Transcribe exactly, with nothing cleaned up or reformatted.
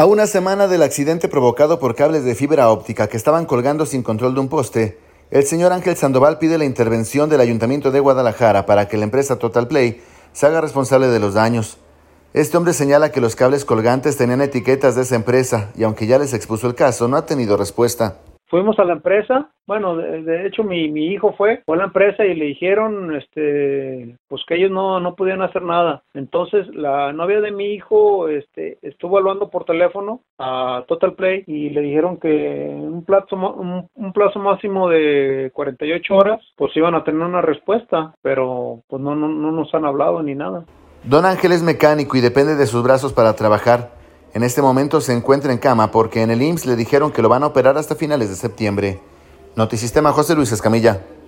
A una semana del accidente provocado por cables de fibra óptica que estaban colgando sin control de un poste, el señor Ángel Sandoval pide la intervención del Ayuntamiento de Guadalajara para que la empresa Total Play se haga responsable de los daños. Este hombre señala que los cables colgantes tenían etiquetas de esa empresa y aunque ya les expuso el caso, no ha tenido respuesta. Fuimos a la empresa, bueno, de, de hecho mi, mi hijo fue, fue a la empresa y le dijeron este, pues que ellos no, no podían hacer nada. Entonces la novia de mi hijo este, estuvo hablando por teléfono a Total Play y le dijeron que un plazo, un, un plazo máximo de cuarenta y ocho horas, pues iban a tener una respuesta, pero pues no, no, no nos han hablado ni nada. Don Ángel es mecánico y depende de sus brazos para trabajar. En este momento se encuentra en cama porque en el I M S S le dijeron que lo van a operar hasta finales de septiembre. Notisistema, José Luis Escamilla.